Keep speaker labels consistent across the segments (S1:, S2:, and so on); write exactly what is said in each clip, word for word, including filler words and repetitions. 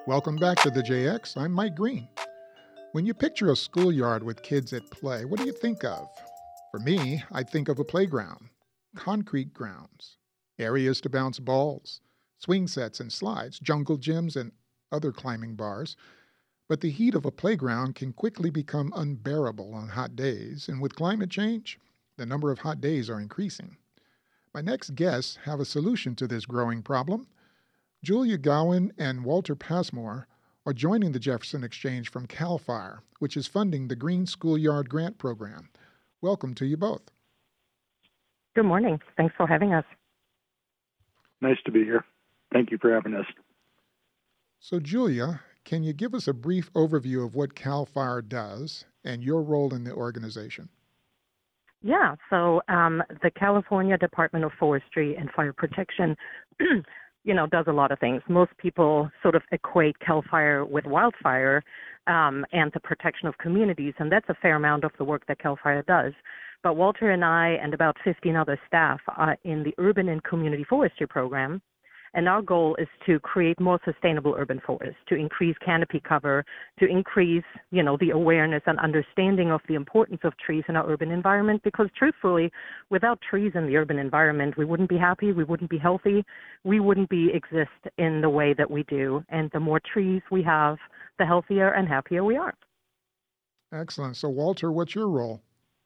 S1: Welcome back to the J X. I'm Mike Green. When you picture a schoolyard with kids at play, what do you think of? For me, I think of a playground, concrete grounds, areas to bounce balls, swing sets and slides, jungle gyms, and other climbing bars. But the heat of a playground can quickly become unbearable on hot days, and with climate change, the number of hot days are increasing. My next guests have a solution to this growing problem. Julia Gowan and Walter Passmore are joining the Jefferson Exchange from CAL FIRE, which is funding the Green Schoolyard Grant Program. Welcome to you both.
S2: Good morning. Thanks for having us.
S3: Nice to be here. Thank you for having us.
S1: So, Julia, can you give us a brief overview of what CAL FIRE does and your role in the organization?
S2: Yeah, so um, the California Department of Forestry and Fire Protection you know, does a lot of things. Most people sort of equate CAL FIRE with wildfire um, and the protection of communities, and that's a fair amount of the work that CAL FIRE does. But Walter and I and about fifteen other staff are in the Urban and Community Forestry Program, and our goal is to create more sustainable urban forests, to increase canopy cover, to increase, you know, the awareness and understanding of the importance of trees in our urban environment, because truthfully, without trees in the urban environment, we wouldn't be happy, we wouldn't be healthy, we wouldn't be exist in the way that we do. And the more trees we have, the healthier and happier we are.
S1: Excellent. So, Walter, what's your role?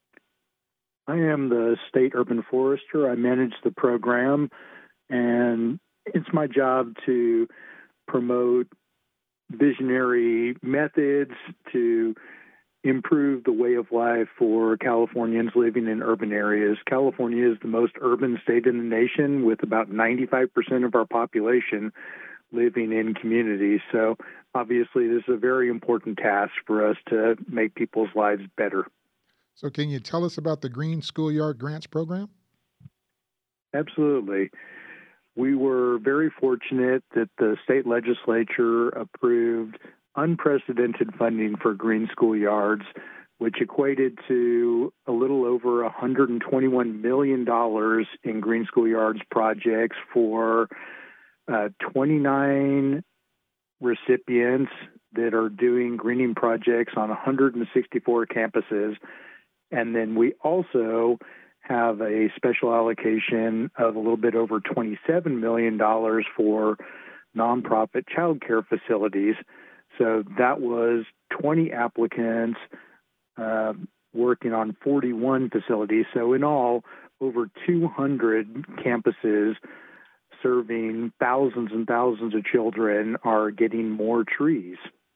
S3: I am the state urban forester. I manage the program, and it's my job to promote visionary methods to improve the way of life for Californians living in urban areas. California is the most urban state in the nation, with about ninety-five percent of our population living in communities. So obviously this is a very important task for us to make people's lives better.
S1: So can you tell us about the Green Schoolyard Grants Program?
S3: Absolutely. We were very fortunate that the state legislature approved unprecedented funding for green schoolyards, which equated to a little over one hundred twenty-one million dollars in green schoolyards projects for uh, twenty-nine recipients that are doing greening projects on one hundred sixty-four campuses. And then we also have a special allocation of a little bit over twenty-seven million dollars for nonprofit child care facilities. So that was twenty applicants uh, working on forty-one facilities. So in all, over two hundred campuses serving thousands and thousands of children are getting more trees.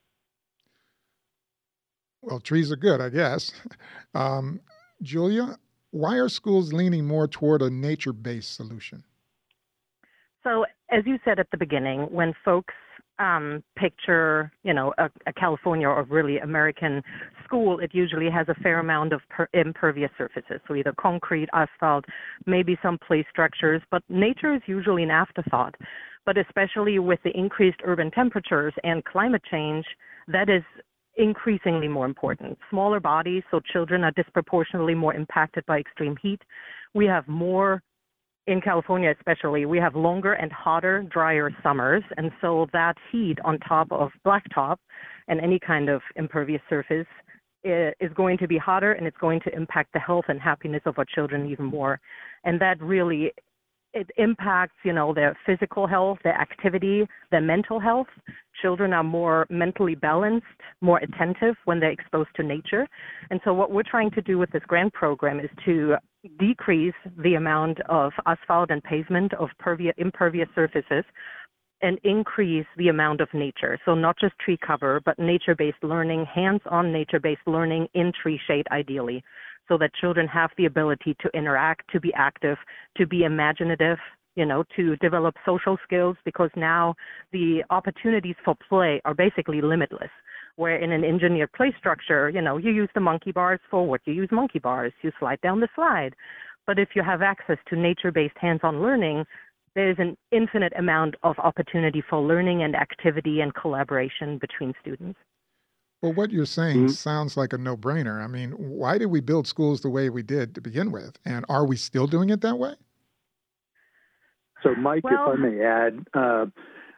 S1: Well, trees are good, I guess. Um, Julia, why are schools leaning more toward a nature-based solution?
S2: So, as you said at the beginning, when folks um, picture, you know, a, a California or really American school, it usually has a fair amount of per- impervious surfaces, so either concrete, asphalt, maybe some play structures, but nature is usually an afterthought. But especially with the increased urban temperatures and climate change, that is increasingly more important. Smaller bodies, so children are disproportionately more impacted by extreme heat. We have more, in California especially, we have longer and hotter, drier summers, and so that heat on top of blacktop and any kind of impervious surface is going to be hotter, and it's going to impact the health and happiness of our children even more. And that really it impacts, you know, their physical health, their activity, their mental health. Children are more mentally balanced, more attentive when they're exposed to nature. And so what we're trying to do with this grant program is to decrease the amount of asphalt and pavement of pervi- impervious surfaces and increase the amount of nature. So not just tree cover, but nature-based learning, hands-on nature-based learning in tree shade ideally, so that children have the ability to interact, to be active, to be imaginative, you know, to develop social skills, because now the opportunities for play are basically limitless. Where in an engineered play structure, you know, you use the monkey bars for what you use monkey bars, you slide down the slide. But if you have access to nature-based hands-on learning, there's an infinite amount of opportunity for learning and activity and collaboration between students.
S1: Well, what you're saying
S3: Mhm.
S1: sounds like a no-brainer. I mean, why did we build schools the way we did to begin with? And are we still doing it that way?
S3: So, Mike,
S2: Well-
S3: if I may add, uh,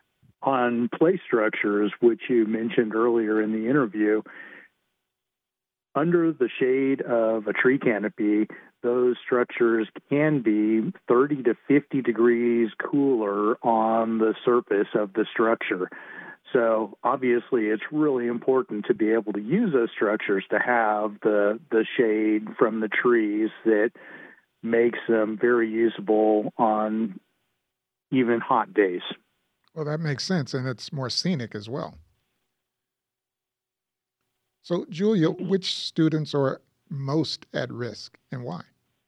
S3: on play structures, which you mentioned earlier in the interview, under the shade of a tree canopy, those structures can be thirty to fifty degrees cooler on the surface of the structure. So obviously it's really important to be able to use those structures to have the, the shade from the trees that makes them very usable on even hot days.
S1: Well, that makes sense, and it's more scenic as well. So, Julia, which students are most at risk and why?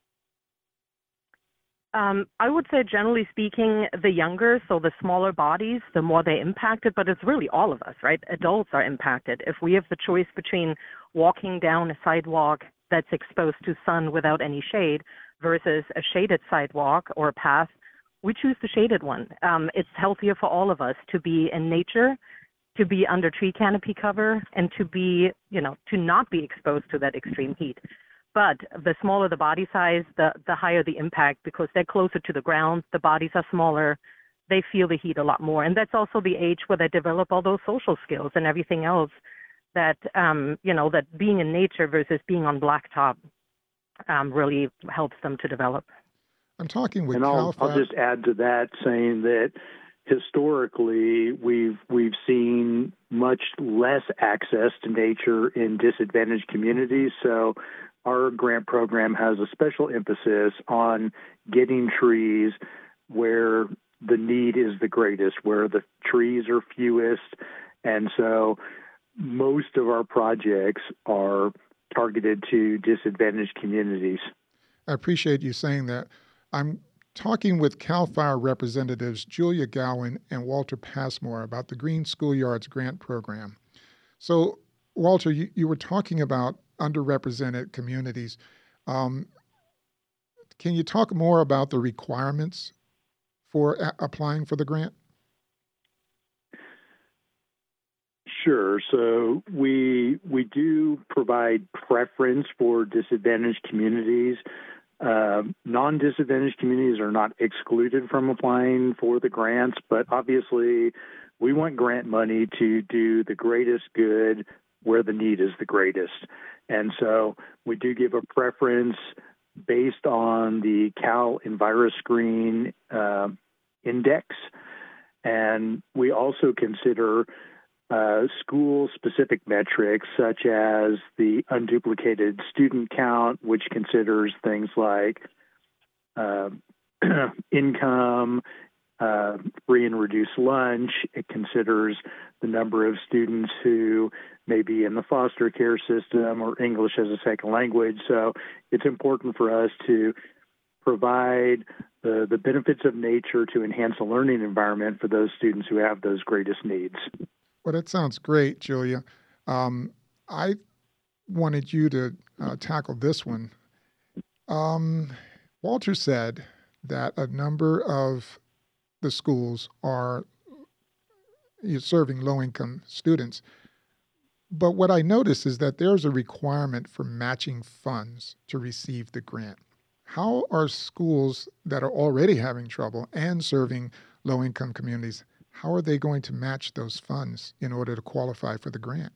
S2: Um, I would say, generally speaking, the younger, so the smaller bodies, the more they're impacted, but it's really all of us, right? Adults are impacted. If we have the choice between walking down a sidewalk that's exposed to sun without any shade versus a shaded sidewalk or path, we choose the shaded one. Um, it's healthier for all of us to be in nature, to be under tree canopy cover, and to be, you know, to not be exposed to that extreme heat. But the smaller the body size, the, the higher the impact, because they're closer to the ground, the bodies are smaller, they feel the heat a lot more. And that's also the age where they develop all those social skills and everything else that, um, you know, that being in nature versus being on blacktop um, really helps them to develop.
S1: I'm talking with
S3: and I'll,
S1: Cal
S3: I'll just add to that, saying that historically we've we've seen much less access to nature in disadvantaged communities. So our grant program has a special emphasis on getting trees where the need is the greatest, where the trees are fewest. And so most of our projects are targeted to disadvantaged communities.
S1: I appreciate you saying that. I'm talking with CAL FIRE representatives Julia Gowan and Walter Passmore about the Green Schoolyards Grant Program. So, Walter, you, you were talking about underrepresented communities. Um, can you talk more about the requirements for a- applying for the grant?
S3: Sure. So we we do provide preference for disadvantaged communities. Uh, non-disadvantaged communities are not excluded from applying for the grants, but obviously we want grant money to do the greatest good where the need is the greatest. And so we do give a preference based on the Cal EnviroScreen uh, index. And we also consider Uh, school-specific metrics such as the unduplicated student count, which considers things like uh, income, uh, free and reduced lunch. It considers the number of students who may be in the foster care system or English as a second language. So it's important for us to provide the, the benefits of nature to enhance a learning environment for those students who have those greatest needs.
S1: Well, that sounds great, Julia. Um, I wanted you to uh, tackle this one. Um, Walter said that a number of the schools are serving low-income students. But what I noticed is that there's a requirement for matching funds to receive the grant. How are schools that are already having trouble and serving low-income communities, how are they going to match those funds in order to qualify for the grant?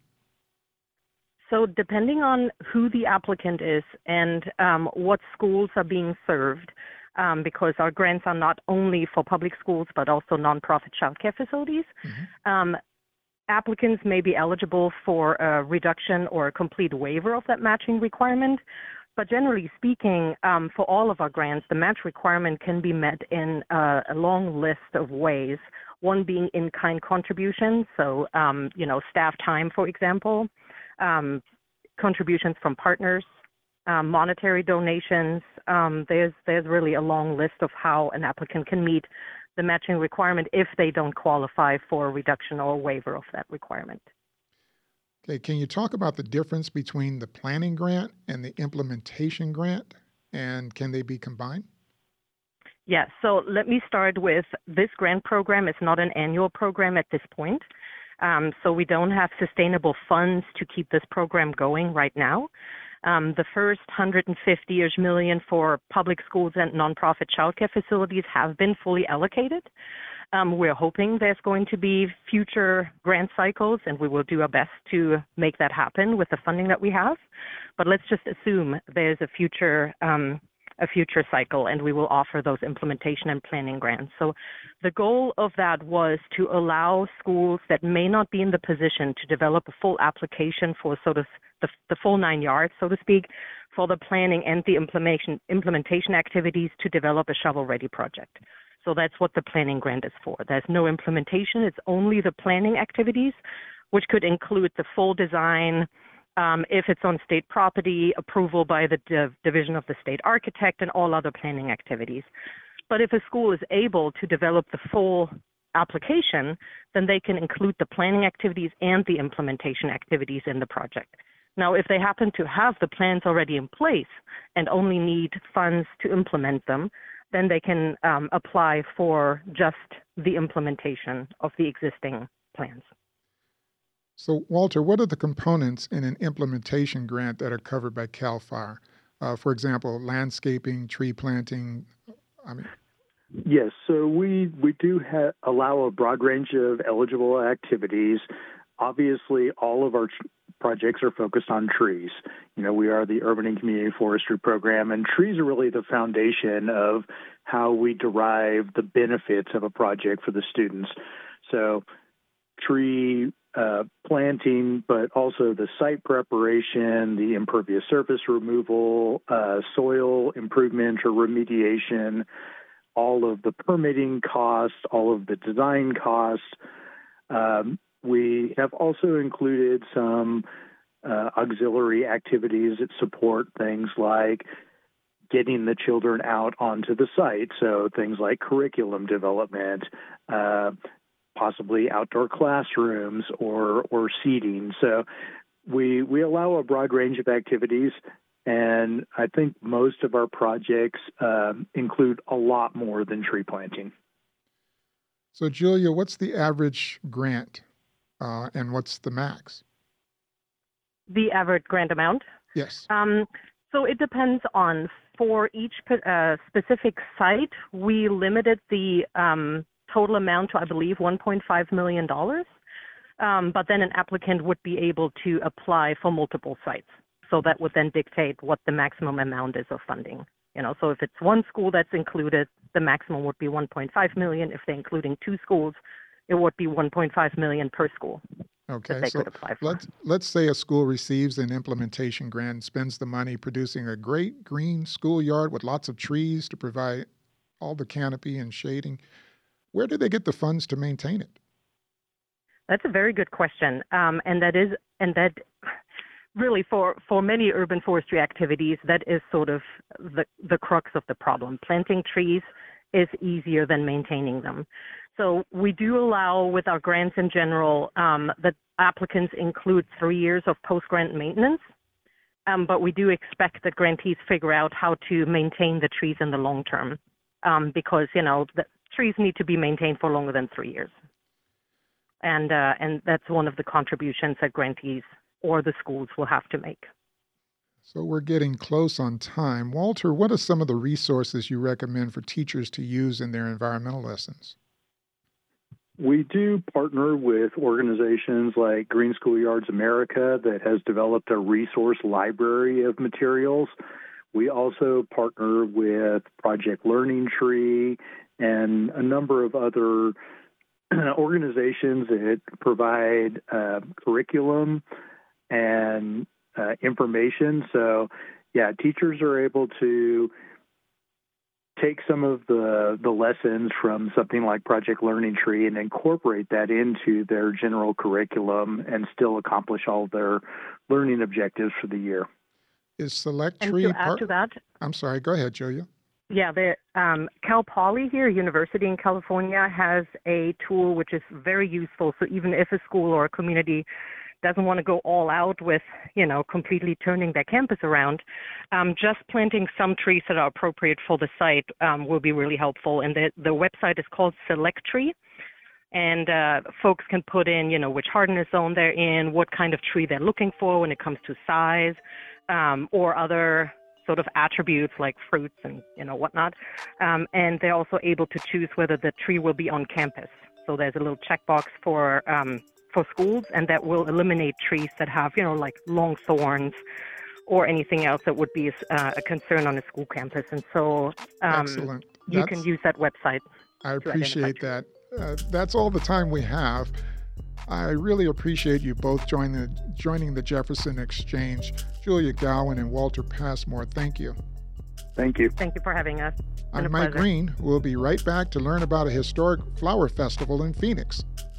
S2: So depending on who the applicant is and um, what schools are being served, um, because our grants are not only for public schools but also nonprofit childcare facilities, mm-hmm. um, applicants may be eligible for a reduction or a complete waiver of that matching requirement. But generally speaking, um, for all of our grants, the match requirement can be met in uh, a long list of ways. One being in-kind contributions, so, um, you know, staff time, for example, um, contributions from partners, um, monetary donations. Um, there's, there's really a long list of how an applicant can meet the matching requirement if they don't qualify for a reduction or a waiver of that requirement.
S1: Okay, can you talk about the difference between the planning grant and the implementation grant, and can they be combined?
S2: Yes, so let me start with this grant program is not an annual program at this point. Um, so we don't have sustainable funds to keep this program going right now. Um, the first one hundred fifty-ish million for public schools and nonprofit childcare facilities have been fully allocated. Um, we're hoping there's going to be future grant cycles, and we will do our best to make that happen with the funding that we have. But let's just assume there's a future um, a future cycle, and we will offer those implementation and planning grants. So the goal of that was to allow schools that may not be in the position to develop a full application for sort of the, the full nine yards, so to speak, for the planning and the implementation implementation activities to develop a shovel-ready project. So that's what the planning grant is for. There's no implementation. It's only the planning activities, which could include the full design, um, if it's on state property, approval by the div- division of the state architect, and all other planning activities. But if a school is able to develop the full application, then they can include the planning activities and the implementation activities in the project. Now, if they happen to have the plans already in place and only need funds to implement them, then they can um, apply for just the implementation of the existing plans.
S1: So, Walter, what are the components in an implementation grant that are covered by CAL FIRE? Uh, for example, landscaping, tree planting, I mean...
S3: Yes, so we, we do ha- allow a broad range of eligible activities. Obviously, all of our tr- projects are focused on trees. You know, we are the Urban and Community Forestry Program, and trees are really the foundation of how we derive the benefits of a project for the students. So tree uh, planting, but also the site preparation, the impervious surface removal, uh, soil improvement or remediation, all of the permitting costs, all of the design costs. Um, we have also included some uh, auxiliary activities that support things like getting the children out onto the site, so things like curriculum development, uh, possibly outdoor classrooms or or seating. So we we allow a broad range of activities, and I think most of our projects um, include a lot more than tree planting.
S1: So, Julia, what's the average grant, uh, and what's the max?
S2: The average grant amount?
S1: Yes.
S2: Um, so it depends on, for each uh, specific site, we limited the um, total amount to, I believe, one point five million dollars. Um, but then an applicant would be able to apply for multiple sites. So that would then dictate what the maximum amount is of funding. You know, so if it's one school that's included, the maximum would be one point five million dollars. If they're including two schools, it would be one point five million dollars per school.
S1: Okay, so let's, let's say a school receives an implementation grant and spends the money producing a great green schoolyard with lots of trees to provide all the canopy and shading. Where do they get the funds to maintain it?
S2: That's a very good question, um, and that is, and that really for, for many urban forestry activities, that is sort of the, the crux of the problem. Planting trees is easier than maintaining them. So we do allow, with our grants in general, um, that applicants include three years of post-grant maintenance, um, but we do expect that grantees figure out how to maintain the trees in the long term, um, because, you know, the trees need to be maintained for longer than three years. And uh, and that's one of the contributions that grantees or the schools will have to make.
S1: So we're getting close on time. Walter, what are some of the resources you recommend for teachers to use in their environmental lessons?
S3: We do partner with organizations like Green Schoolyards America that has developed a resource library of materials. We also partner with Project Learning Tree and a number of other organizations that provide uh, curriculum and uh, information. So, yeah, teachers are able to take some of the, the lessons from something like Project Learning Tree and incorporate that into their general curriculum and still accomplish all their learning objectives for the year.
S1: Is Select
S2: And
S1: Tree...
S2: to add
S1: part-
S2: to that...
S1: I'm sorry, go ahead, Julia.
S2: Yeah, the um, Cal Poly here, University in California, has a tool which is very useful. So even if a school or a community doesn't want to go all out with, you know, completely turning their campus around, um, just planting some trees that are appropriate for the site um, will be really helpful. And the, the website is called Select Tree. And uh, folks can put in, you know, which hardiness zone they're in, what kind of tree they're looking for when it comes to size, um, or other sort of attributes like fruits and, you know, whatnot. Um, and they're also able to choose whether the tree will be on campus. So there's a little checkbox for um, for schools, and that will eliminate trees that have, you know, like long thorns or anything else that would be uh, a concern on a school campus. And so um,
S1: Excellent.
S2: you
S1: That's,
S2: can use that website.
S1: I appreciate that. Uh, that's all the time we have. I really appreciate you both joining the, joining the Jefferson Exchange. Julia Gowan and Walter Passmore, thank you.
S3: Thank you.
S2: Thank you for having us.
S1: I'm Mike
S2: pleasure.
S1: Green. We'll be right back to learn about a historic flower festival in Phoenix.